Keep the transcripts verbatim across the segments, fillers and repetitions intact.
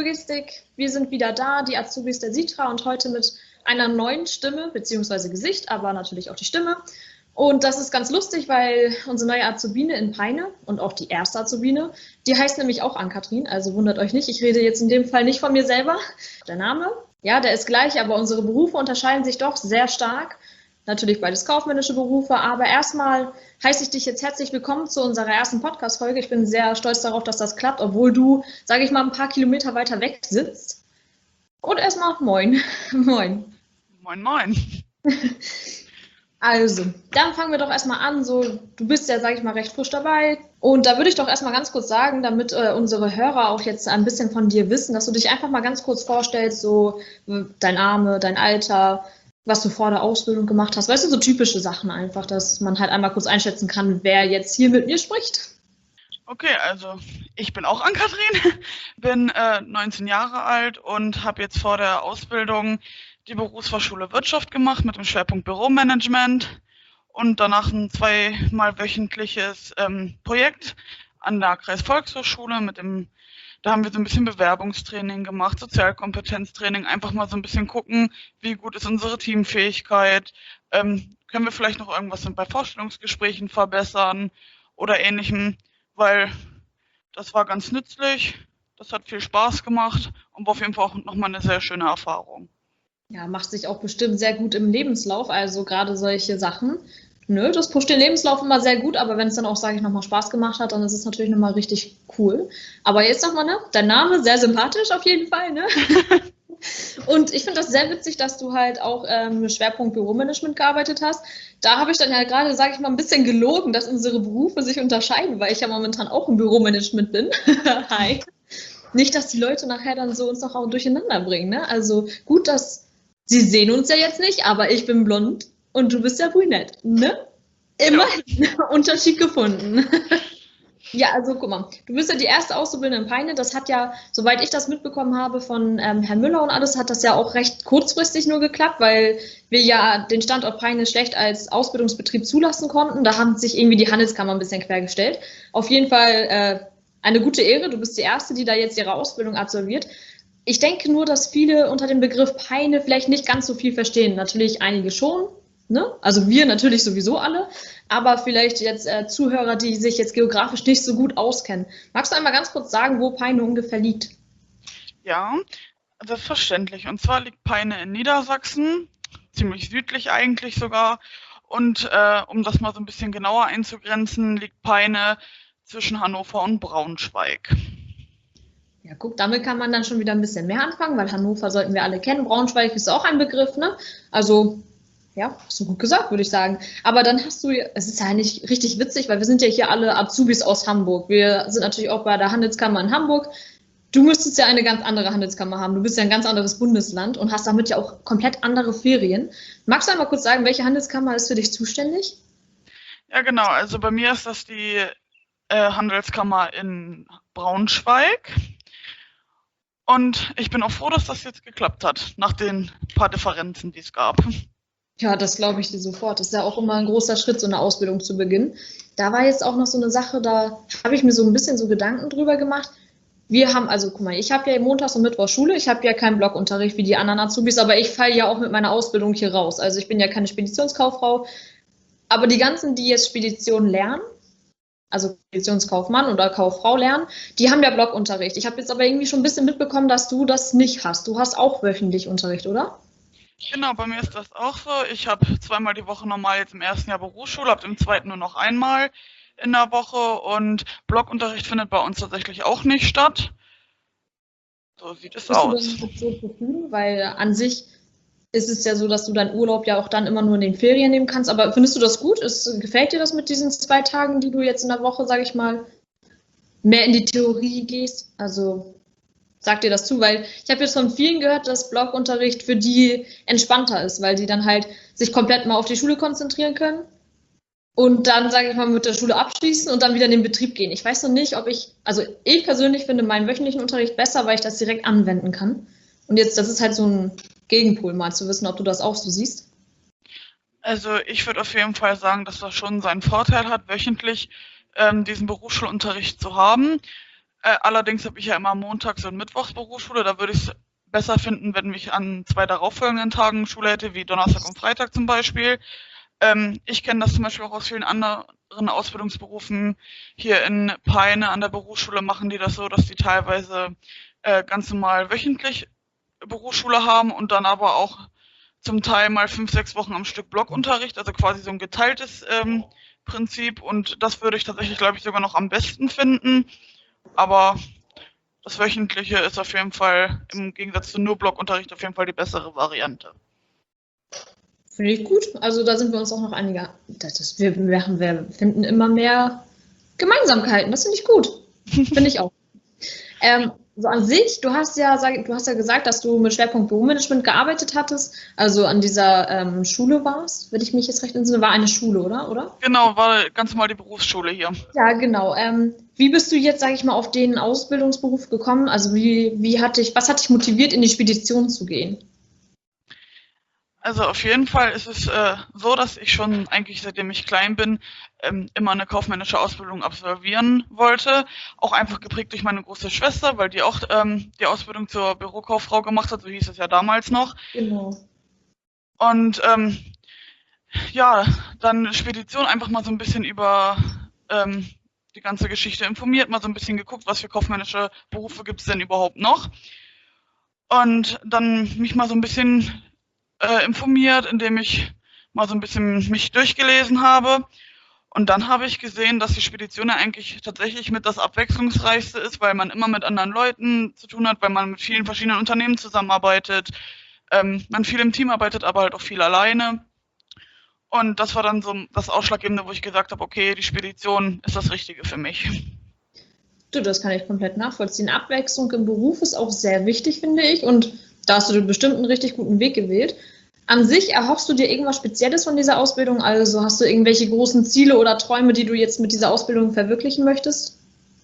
Logistik. Wir sind wieder da, die Azubis der Sitra und heute mit einer neuen Stimme, beziehungsweise Gesicht, aber natürlich auch die Stimme. Und das ist ganz lustig, weil unsere neue Azubine in Peine und auch die erste Azubine, die heißt nämlich auch Ann-Kathrin, also wundert euch nicht, ich rede jetzt in dem Fall nicht von mir selber. Der Name, ja, der ist gleich, aber unsere Berufe unterscheiden sich doch sehr stark. Natürlich beides kaufmännische Berufe, aber erstmal heiße ich dich jetzt herzlich willkommen zu unserer ersten Podcast-Folge. Ich bin sehr stolz darauf, dass das klappt, obwohl du, sage ich mal, ein paar Kilometer weiter weg sitzt. Und erstmal moin. Moin. Moin, moin. Also, dann fangen wir doch erstmal an. So, du bist ja, sage ich mal, recht frisch dabei. Und da würde ich doch erstmal ganz kurz sagen, damit äh, unsere Hörer auch jetzt ein bisschen von dir wissen, dass du dich einfach mal ganz kurz vorstellst, so dein Name, dein Alter, was du vor der Ausbildung gemacht hast. Weißt du, so typische Sachen einfach, dass man halt einmal kurz einschätzen kann, wer jetzt hier mit mir spricht. Okay, also ich bin auch Ann-Kathrin, bin äh, neunzehn Jahre alt und habe jetzt vor der Ausbildung die Berufsfachschule Wirtschaft gemacht mit dem Schwerpunkt Büromanagement und danach ein zweimal wöchentliches ähm, Projekt an der Kreisvolkshochschule mit dem, da haben wir so ein bisschen Bewerbungstraining gemacht, Sozialkompetenztraining, einfach mal so ein bisschen gucken, wie gut ist unsere Teamfähigkeit, ähm, können wir vielleicht noch irgendwas bei Vorstellungsgesprächen verbessern oder ähnlichem, weil das war ganz nützlich, das hat viel Spaß gemacht und war auf jeden Fall auch nochmal eine sehr schöne Erfahrung. Ja, macht sich auch bestimmt sehr gut im Lebenslauf, also gerade solche Sachen. Nö, das pusht den Lebenslauf immer sehr gut, aber wenn es dann auch, sage ich, nochmal Spaß gemacht hat, dann ist es natürlich nochmal richtig cool. Aber jetzt nochmal, ne? Dein Name, sehr sympathisch auf jeden Fall, ne? Und ich finde das sehr witzig, dass du halt auch ähm, mit Schwerpunkt Büromanagement gearbeitet hast. Da habe ich dann ja gerade, sage ich mal, ein bisschen gelogen, dass unsere Berufe sich unterscheiden, weil ich ja momentan auch im Büromanagement bin. Hi. Nicht, dass die Leute nachher dann so uns noch auch durcheinander bringen, ne? Also gut, dass sie sehen uns ja jetzt nicht, aber ich bin blond und du bist ja brünett, ne? Immerhin ja. Unterschied gefunden. Ja, also guck mal, du bist ja die erste Auszubildende in Peine. Das hat ja, soweit ich das mitbekommen habe von ähm, Herrn Müller und alles, hat das ja auch recht kurzfristig nur geklappt, weil wir ja den Standort Peine schlecht als Ausbildungsbetrieb zulassen konnten. Da haben sich irgendwie die Handelskammer ein bisschen quergestellt. Auf jeden Fall äh, eine gute Ehre. Du bist die Erste, die da jetzt ihre Ausbildung absolviert. Ich denke nur, dass viele unter dem Begriff Peine vielleicht nicht ganz so viel verstehen. Natürlich einige schon, ne? Also wir natürlich sowieso alle, aber vielleicht jetzt äh, Zuhörer, die sich jetzt geografisch nicht so gut auskennen. Magst du einmal ganz kurz sagen, wo Peine ungefähr liegt? Ja, selbstverständlich. Und zwar liegt Peine in Niedersachsen, ziemlich südlich eigentlich sogar. Und äh, um das mal so ein bisschen genauer einzugrenzen, liegt Peine zwischen Hannover und Braunschweig. Ja, guck, damit kann man dann schon wieder ein bisschen mehr anfangen, weil Hannover sollten wir alle kennen. Braunschweig ist auch ein Begriff, ne? Also, ja, hast du gut gesagt, würde ich sagen. Aber dann hast du, es ist ja eigentlich richtig witzig, weil wir sind ja hier alle Azubis aus Hamburg. Wir sind natürlich auch bei der Handelskammer in Hamburg. Du müsstest ja eine ganz andere Handelskammer haben. Du bist ja ein ganz anderes Bundesland und hast damit ja auch komplett andere Ferien. Magst du einmal kurz sagen, welche Handelskammer ist für dich zuständig? Ja, genau. Also bei mir ist das die äh, Handelskammer in Braunschweig. Und ich bin auch froh, dass das jetzt geklappt hat, nach den paar Differenzen, die es gab. Ja, das glaube ich dir sofort. Das ist ja auch immer ein großer Schritt, so eine Ausbildung zu beginnen. Da war jetzt auch noch so eine Sache, da habe ich mir so ein bisschen so Gedanken drüber gemacht. Wir haben, also guck mal, ich habe ja montags und mittwochs Schule, ich habe ja keinen Blockunterricht wie die anderen Azubis, aber ich falle ja auch mit meiner Ausbildung hier raus. Also ich bin ja keine Speditionskauffrau, aber die ganzen, die jetzt Spedition lernen, also Speditionskaufmann oder Kauffrau lernen, die haben ja Blockunterricht. Ich habe jetzt aber irgendwie schon ein bisschen mitbekommen, dass du das nicht hast. Du hast auch wöchentlich Unterricht, oder? Genau, bei mir ist das auch so. Ich habe zweimal die Woche normal jetzt im ersten Jahr Berufsschule, ab dem zweiten nur noch einmal in der Woche und Blockunterricht findet bei uns tatsächlich auch nicht statt. So sieht es Bist aus. Bist du denn so zufrieden? Weil an sich ist es ja so, dass du deinen Urlaub ja auch dann immer nur in den Ferien nehmen kannst. Aber findest du das gut? Ist, gefällt dir das mit diesen zwei Tagen, die du jetzt in der Woche, sage ich mal, mehr in die Theorie gehst? Also sag dir das zu, weil ich habe jetzt von vielen gehört, dass Blockunterricht für die entspannter ist, weil die dann halt sich komplett mal auf die Schule konzentrieren können und dann, sage ich mal, mit der Schule abschließen und dann wieder in den Betrieb gehen. Ich weiß noch nicht, ob ich, also ich persönlich finde meinen wöchentlichen Unterricht besser, weil ich das direkt anwenden kann. Und jetzt, das ist halt so ein Gegenpol, mal zu wissen, ob du das auch so siehst. Also ich würde auf jeden Fall sagen, dass das schon seinen Vorteil hat, wöchentlich ähm, diesen Berufsschulunterricht zu haben. Äh, allerdings habe ich ja immer montags und mittwochs Berufsschule. Da würde ich es besser finden, wenn ich an zwei darauffolgenden Tagen Schule hätte, wie Donnerstag und Freitag zum Beispiel. Ähm, ich kenne das zum Beispiel auch aus vielen anderen Ausbildungsberufen. Hier in Peine an der Berufsschule machen die das so, dass die teilweise äh, ganz normal wöchentlich Berufsschule haben und dann aber auch zum Teil mal fünf, sechs Wochen am Stück Blockunterricht, also quasi so ein geteiltes ähm, Prinzip. Und das würde ich tatsächlich, glaube ich, sogar noch am besten finden. Aber das Wöchentliche ist auf jeden Fall im Gegensatz zu nur Blockunterricht auf jeden Fall die bessere Variante. Finde ich gut. Also da sind wir uns auch noch einiger. Das ist, wir, wir, wir finden immer mehr Gemeinsamkeiten. Das finde ich gut. Finde ich auch. Ähm, so an sich, du hast ja, sag, du hast ja gesagt, dass du mit Schwerpunkt Büromanagement gearbeitet hattest, also an dieser ähm, Schule warst, wenn ich mich jetzt recht entsinne, war eine Schule, oder? oder? Genau, war ganz normal die Berufsschule hier. Ja, genau. Ähm, wie bist du jetzt, sage ich mal, auf den Ausbildungsberuf gekommen? Also wie, wie hat dich, was hat dich motiviert, in die Spedition zu gehen? Also auf jeden Fall ist es äh, so, dass ich schon eigentlich seitdem ich klein bin ähm, immer eine kaufmännische Ausbildung absolvieren wollte. Auch einfach geprägt durch meine große Schwester, weil die auch ähm, die Ausbildung zur Bürokauffrau gemacht hat, so hieß es ja damals noch. Genau. Und ähm, ja, dann Spedition einfach mal so ein bisschen über ähm, die ganze Geschichte informiert, mal so ein bisschen geguckt, was für kaufmännische Berufe gibt es denn überhaupt noch. Und dann mich mal so ein bisschen Äh, informiert, indem ich mal so ein bisschen mich durchgelesen habe. Und dann habe ich gesehen, dass die Spedition ja eigentlich tatsächlich mit das Abwechslungsreichste ist, weil man immer mit anderen Leuten zu tun hat, weil man mit vielen verschiedenen Unternehmen zusammenarbeitet, ähm, man viel im Team arbeitet, aber halt auch viel alleine. Und das war dann so das Ausschlaggebende, wo ich gesagt habe, okay, die Spedition ist das Richtige für mich. Du, das kann ich komplett nachvollziehen. Abwechslung im Beruf ist auch sehr wichtig, finde ich. Und da hast du bestimmt einen richtig guten Weg gewählt. An sich erhoffst du dir irgendwas Spezielles von dieser Ausbildung? Also hast du irgendwelche großen Ziele oder Träume, die du jetzt mit dieser Ausbildung verwirklichen möchtest?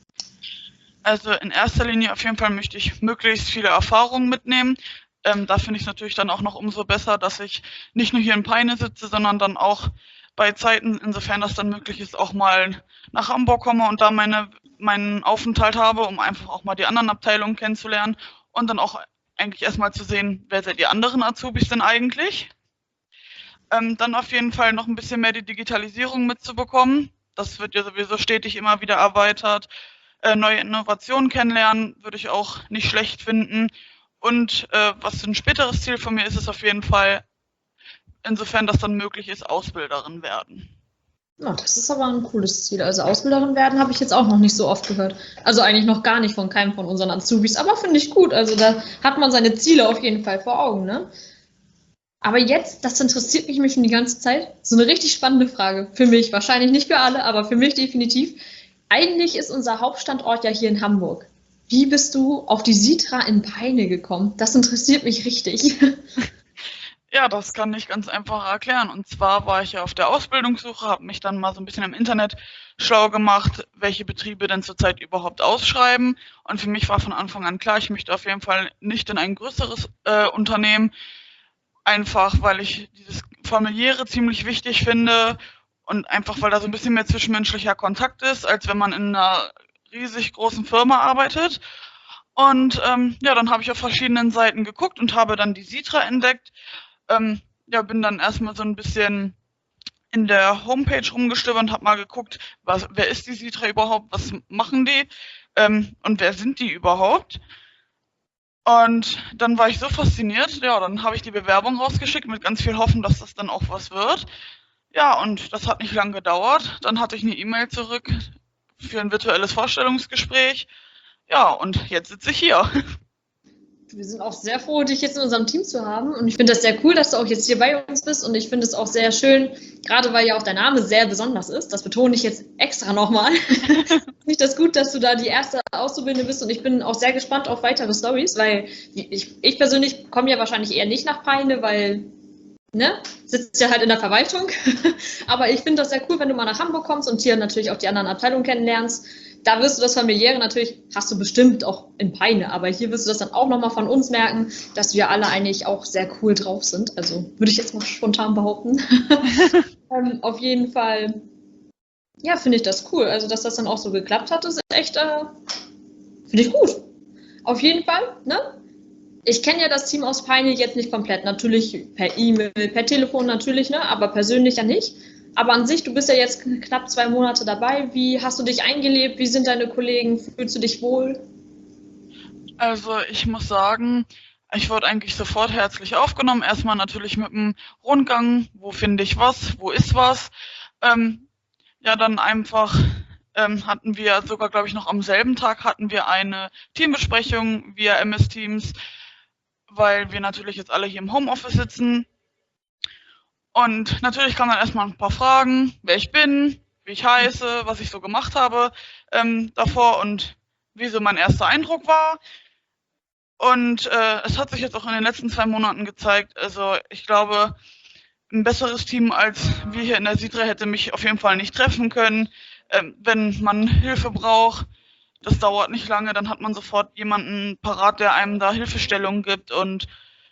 Also in erster Linie auf jeden Fall möchte ich möglichst viele Erfahrungen mitnehmen. Ähm, da finde ich es natürlich dann auch noch umso besser, dass ich nicht nur hier in Peine sitze, sondern dann auch bei Zeiten, insofern das dann möglich ist, auch mal nach Hamburg komme und da meine, meinen Aufenthalt habe, um einfach auch mal die anderen Abteilungen kennenzulernen und dann auch eigentlich erstmal zu sehen, wer seid die anderen Azubis denn eigentlich? Ähm, dann auf jeden Fall noch ein bisschen mehr die Digitalisierung mitzubekommen. Das wird ja sowieso stetig immer wieder erweitert. Äh, neue Innovationen kennenlernen würde ich auch nicht schlecht finden. Und äh, was ein späteres Ziel von mir ist, ist auf jeden Fall, insofern das dann möglich ist, Ausbilderin werden. Oh, das ist aber ein cooles Ziel. Also Ausbilderin werden habe ich jetzt auch noch nicht so oft gehört. Also eigentlich noch gar nicht von keinem von unseren Azubis, aber finde ich gut. Also da hat man seine Ziele auf jeden Fall vor Augen, ne? Aber jetzt, das interessiert mich schon die ganze Zeit, so eine richtig spannende Frage. Für mich, wahrscheinlich nicht für alle, aber für mich definitiv. Eigentlich ist unser Hauptstandort ja hier in Hamburg. Wie bist du auf die Sitra in Peine gekommen? Das interessiert mich richtig. Ja, das kann ich ganz einfach erklären. Und zwar war ich ja auf der Ausbildungssuche, habe mich dann mal so ein bisschen im Internet schlau gemacht, welche Betriebe denn zurzeit überhaupt ausschreiben. Und für mich war von Anfang an klar, ich möchte auf jeden Fall nicht in ein größeres äh, Unternehmen, einfach weil ich dieses Familiäre ziemlich wichtig finde und einfach weil da so ein bisschen mehr zwischenmenschlicher Kontakt ist, als wenn man in einer riesig großen Firma arbeitet. Und ähm, ja, dann habe ich auf verschiedenen Seiten geguckt und habe dann die Sitra entdeckt. Ähm, ja, bin dann erstmal so ein bisschen in der Homepage rumgestöbert und habe mal geguckt, was, wer ist die Sitra überhaupt, was machen die ähm, und wer sind die überhaupt? Und dann war ich so fasziniert, ja, dann habe ich die Bewerbung rausgeschickt mit ganz viel Hoffen, dass das dann auch was wird. Ja, und das hat nicht lange gedauert. Dann hatte ich eine E-Mail zurück für ein virtuelles Vorstellungsgespräch. Ja, und jetzt sitze ich hier. Wir sind auch sehr froh, dich jetzt in unserem Team zu haben. Und ich finde das sehr cool, dass du auch jetzt hier bei uns bist. Und ich finde es auch sehr schön, gerade weil ja auch dein Name sehr besonders ist. Das betone ich jetzt extra nochmal. Finde ich das gut, dass du da die erste Auszubildende bist. Und ich bin auch sehr gespannt auf weitere Storys, weil ich, ich persönlich komme ja wahrscheinlich eher nicht nach Peine, weil, ne, sitzt ja halt in der Verwaltung. Aber ich finde das sehr cool, wenn du mal nach Hamburg kommst und hier natürlich auch die anderen Abteilungen kennenlernst. Da wirst du das Familiäre natürlich, hast du bestimmt auch in Peine, aber hier wirst du das dann auch nochmal von uns merken, dass wir alle eigentlich auch sehr cool drauf sind. Also würde ich jetzt mal spontan behaupten. ähm, auf jeden Fall, ja, finde ich das cool. Also, dass das dann auch so geklappt hat, ist echt, äh, Finde ich gut. Auf jeden Fall, ne? Ich kenne ja das Team aus Peine jetzt nicht komplett. Natürlich per E-Mail, per Telefon natürlich, ne? Aber persönlich ja nicht. Aber an sich, du bist ja jetzt knapp zwei Monate dabei. Wie hast du dich eingelebt? Wie sind deine Kollegen? Fühlst du dich wohl? Also ich muss sagen, ich wurde eigentlich sofort herzlich aufgenommen. Erstmal natürlich mit dem Rundgang, wo finde ich was, wo ist was. Ähm, ja, dann einfach ähm, hatten wir sogar, glaube ich, noch am selben Tag hatten wir eine Teambesprechung via M S Teams, weil wir natürlich jetzt alle hier im Homeoffice sitzen. Und natürlich kamen dann erstmal ein paar Fragen, wer ich bin, wie ich heiße, was ich so gemacht habe ähm, davor und wie so mein erster Eindruck war. Und äh, es hat sich jetzt auch in den letzten zwei Monaten gezeigt, also ich glaube, ein besseres Team als wir hier in der Sidra hätte mich auf jeden Fall nicht treffen können. Ähm, wenn man Hilfe braucht, das dauert nicht lange, dann hat man sofort jemanden parat, der einem da Hilfestellung gibt und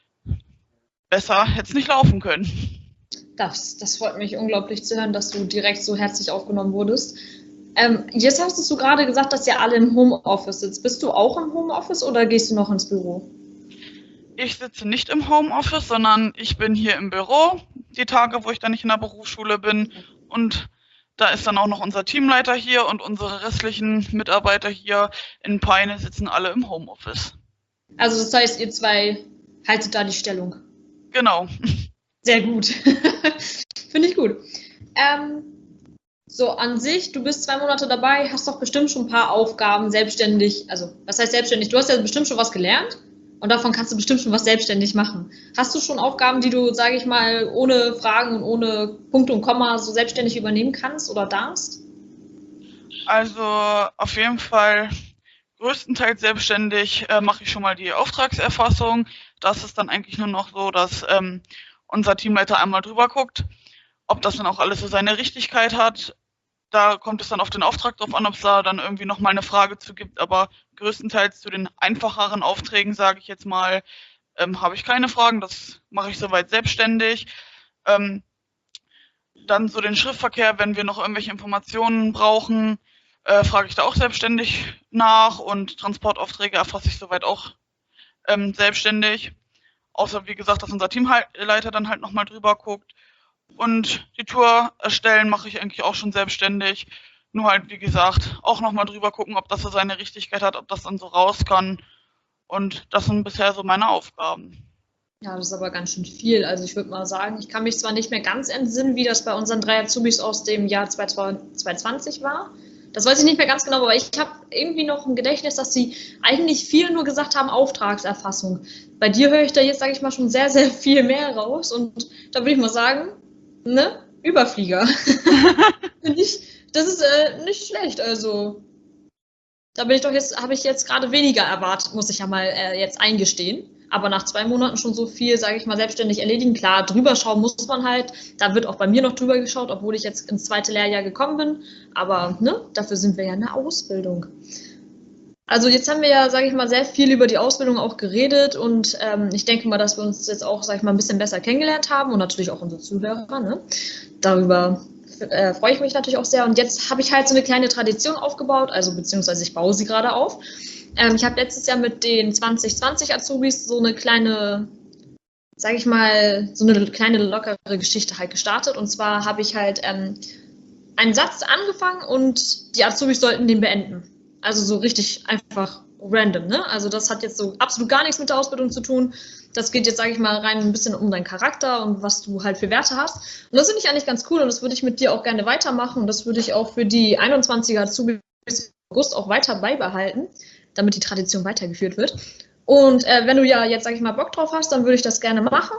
besser hätte es nicht laufen können. Das, das freut mich unglaublich zu hören, dass du direkt so herzlich aufgenommen wurdest. Ähm, jetzt hast du gerade gesagt, dass ihr alle im Homeoffice sitzt. Bist du auch im Homeoffice oder gehst du noch ins Büro? Ich sitze nicht im Homeoffice, sondern ich bin hier im Büro, die Tage, wo ich dann nicht in der Berufsschule bin. Und da ist dann auch noch unser Teamleiter hier und unsere restlichen Mitarbeiter hier in Peine sitzen alle im Homeoffice. Also das heißt, ihr zwei haltet da die Stellung. Genau. Sehr gut. Finde ich gut. Ähm, so an sich, du bist zwei Monate dabei, hast doch bestimmt schon ein paar Aufgaben selbstständig, also was heißt selbstständig? Du hast ja bestimmt schon was gelernt und davon kannst du bestimmt schon was selbstständig machen. Hast du schon Aufgaben, die du, sage ich mal, ohne Fragen und ohne Punkte und Komma so selbstständig übernehmen kannst oder darfst? Also auf jeden Fall größtenteils selbstständig äh, mache ich schon mal die Auftragserfassung. Das ist dann eigentlich nur noch so, dass ähm, unser Teamleiter einmal drüber guckt, ob das dann auch alles so seine Richtigkeit hat. Da kommt es dann auf den Auftrag drauf an, ob es da dann irgendwie nochmal eine Frage zu gibt. Aber größtenteils zu den einfacheren Aufträgen, sage ich jetzt mal, ähm, habe ich keine Fragen. Das mache ich soweit selbstständig. Ähm, dann so den Schriftverkehr, wenn wir noch irgendwelche Informationen brauchen, äh, frage ich da auch selbstständig nach. Und Transportaufträge erfasse ich soweit auch ähm, selbstständig. Außer, wie gesagt, dass unser Teamleiter dann halt nochmal drüber guckt. Und die Tour erstellen mache ich eigentlich auch schon selbstständig. Nur halt, wie gesagt, auch nochmal drüber gucken, ob das so seine Richtigkeit hat, ob das dann so raus kann. Und das sind bisher so meine Aufgaben. Ja, das ist aber ganz schön viel. Also ich würde mal sagen, ich kann mich zwar nicht mehr ganz entsinnen, wie das bei unseren drei Azubis aus dem Jahr zwanzig zwanzig war. Das weiß ich nicht mehr ganz genau, aber ich habe irgendwie noch im Gedächtnis, dass sie eigentlich viel nur gesagt haben, Auftragserfassung. Bei dir höre ich da jetzt, sage ich mal, schon sehr, sehr viel mehr raus. Und da würde ich mal sagen, ne, Überflieger. Finde ich, das ist äh, nicht schlecht. Also da bin ich doch jetzt, habe ich jetzt gerade weniger erwartet, muss ich ja mal äh, jetzt eingestehen. Aber nach zwei Monaten schon so viel, sage ich mal, selbstständig erledigen. Klar, drüber schauen muss man halt. Da wird auch bei mir noch drüber geschaut, obwohl ich jetzt ins zweite Lehrjahr gekommen bin. Aber ne, dafür sind wir ja in der Ausbildung. Also jetzt haben wir ja, sage ich mal, sehr viel über die Ausbildung auch geredet. Und ähm, ich denke mal, dass wir uns jetzt auch, sage ich mal, ein bisschen besser kennengelernt haben. Und natürlich auch unsere Zuhörer. Ne? Darüber äh, freue ich mich natürlich auch sehr. Und jetzt habe ich halt so eine kleine Tradition aufgebaut. Also beziehungsweise ich baue sie gerade auf. Ähm, ich habe letztes Jahr mit den zwanzig zwanzig Azubis so eine kleine, sage ich mal, so eine kleine lockere Geschichte halt gestartet. Und zwar habe ich halt ähm, einen Satz angefangen und die Azubis sollten den beenden. Also so richtig einfach random, ne? Also das hat jetzt so absolut gar nichts mit der Ausbildung zu tun. Das geht jetzt, sage ich mal, rein ein bisschen um deinen Charakter und was du halt für Werte hast. Und das finde ich eigentlich ganz cool und das würde ich mit dir auch gerne weitermachen. Und das würde ich auch für die einundzwanziger Azubis im August auch weiter beibehalten, damit die Tradition weitergeführt wird. Und äh, wenn du ja jetzt, sag ich mal, Bock drauf hast, dann würde ich das gerne machen.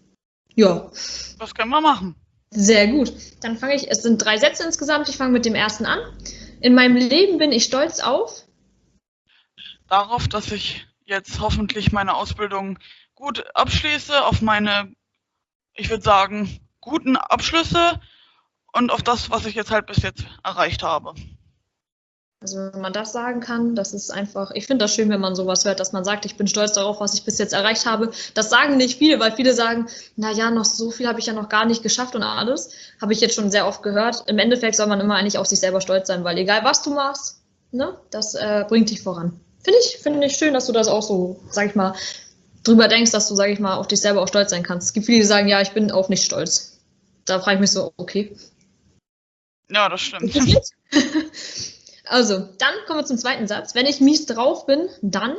Ja. Das können wir machen. Sehr gut. Dann fange ich, es sind drei Sätze insgesamt, ich fange mit dem ersten an. In meinem Leben bin ich stolz auf? Darauf, dass ich jetzt hoffentlich meine Ausbildung gut abschließe, auf meine, ich würde sagen, guten Abschlüsse und auf das, was ich jetzt halt bis jetzt erreicht habe. Also wenn man das sagen kann, das ist einfach, ich finde das schön, wenn man sowas hört, dass man sagt, ich bin stolz darauf, was ich bis jetzt erreicht habe. Das sagen nicht viele, weil viele sagen, naja, noch so viel habe ich ja noch gar nicht geschafft und alles. Habe ich jetzt schon sehr oft gehört. Im Endeffekt soll man immer eigentlich auf sich selber stolz sein, weil egal was du machst, ne, das äh, bringt dich voran. Finde ich, finde ich schön, dass du das auch so, sag ich mal, drüber denkst, dass du, sag ich mal, auf dich selber auch stolz sein kannst. Es gibt viele, die sagen, ja, ich bin auf nicht stolz. Da frage ich mich so, okay. Ja, das stimmt. Also, dann kommen wir zum zweiten Satz. Wenn ich mies drauf bin, dann?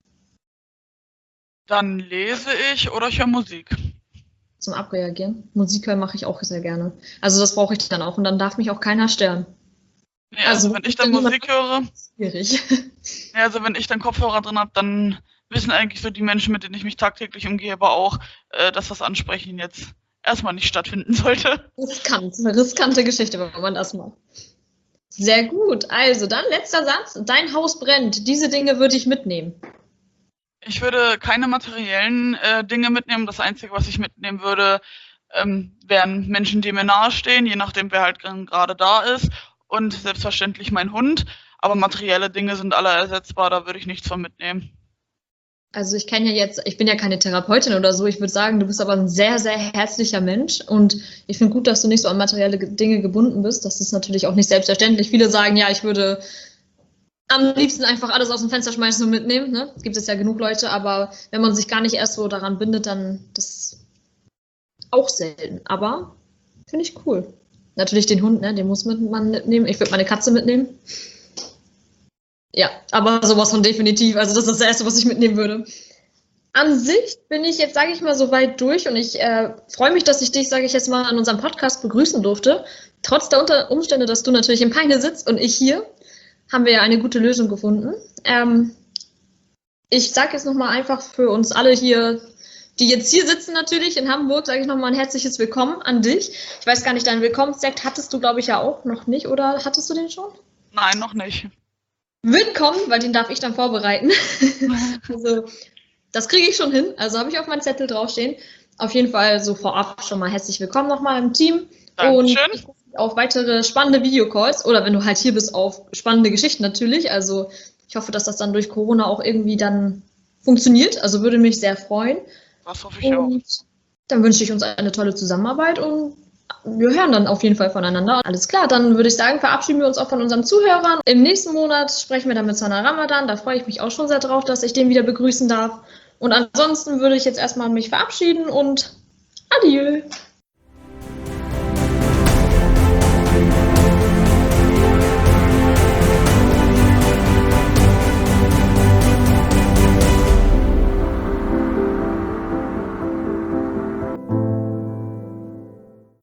Dann lese ich oder ich höre Musik. Zum Abreagieren. Musik hören mache ich auch sehr gerne. Also das brauche ich dann auch und dann darf mich auch keiner stören. Nee, also, also wenn ich dann Musik höre, schwierig. Ja, also wenn ich dann Kopfhörer drin habe, dann wissen eigentlich so die Menschen, mit denen ich mich tagtäglich umgebe, auch, äh, dass das Ansprechen jetzt erstmal nicht stattfinden sollte. Riskant, eine riskante Geschichte, wenn man das macht. Sehr gut. Also dann letzter Satz. Dein Haus brennt. Diese Dinge würde ich mitnehmen. Ich würde keine materiellen äh, Dinge mitnehmen. Das Einzige, was ich mitnehmen würde, ähm, wären Menschen, die mir nahestehen, je nachdem, wer halt gerade da ist. Und selbstverständlich mein Hund. Aber materielle Dinge sind alle ersetzbar, da würde ich nichts von mitnehmen. Also ich kenne ja jetzt, ich bin ja keine Therapeutin oder so, ich würde sagen, du bist aber ein sehr, sehr herzlicher Mensch und ich finde gut, dass du nicht so an materielle Dinge gebunden bist. Das ist natürlich auch nicht selbstverständlich. Viele sagen, ja, ich würde am liebsten einfach alles aus dem Fenster schmeißen und mitnehmen. Ne? Gibt es ja genug Leute, aber wenn man sich gar nicht erst so daran bindet, dann das ist auch selten. Aber finde ich cool. Natürlich den Hund, ne? Den muss man mitnehmen. Ich würde meine Katze mitnehmen. Ja, aber sowas von definitiv. Also das ist das Erste, was ich mitnehmen würde. An sich bin ich jetzt, sage ich mal, so weit durch und ich äh, freue mich, dass ich dich, sage ich jetzt mal, an unserem Podcast begrüßen durfte. Trotz der Umstände, dass du natürlich in Peine sitzt und ich hier, haben wir ja eine gute Lösung gefunden. Ähm, ich sage jetzt nochmal einfach für uns alle hier, die jetzt hier sitzen natürlich in Hamburg, sage ich nochmal ein herzliches Willkommen an dich. Ich weiß gar nicht, deinen Willkommenssekt hattest du, glaube ich, ja auch noch nicht, oder hattest du den schon? Nein, noch nicht. Willkommen, weil den darf ich dann vorbereiten. Also, das kriege ich schon hin. Also habe ich auf meinem Zettel draufstehen. Auf jeden Fall so vorab schon mal herzlich willkommen nochmal im Team. Dankeschön. Und ich freue mich auf weitere spannende Videocalls oder wenn du halt hier bist, auf spannende Geschichten natürlich. Also ich hoffe, dass das dann durch Corona auch irgendwie dann funktioniert. Also würde mich sehr freuen. Das hoffe ich auch. Und dann wünsche ich uns eine tolle Zusammenarbeit und wir hören dann auf jeden Fall voneinander. Alles klar, dann würde ich sagen, verabschieden wir uns auch von unseren Zuhörern. Im nächsten Monat sprechen wir dann mit Sana Ramadan. Da freue ich mich auch schon sehr drauf, dass ich den wieder begrüßen darf. Und ansonsten würde ich jetzt erstmal mich verabschieden und adieu.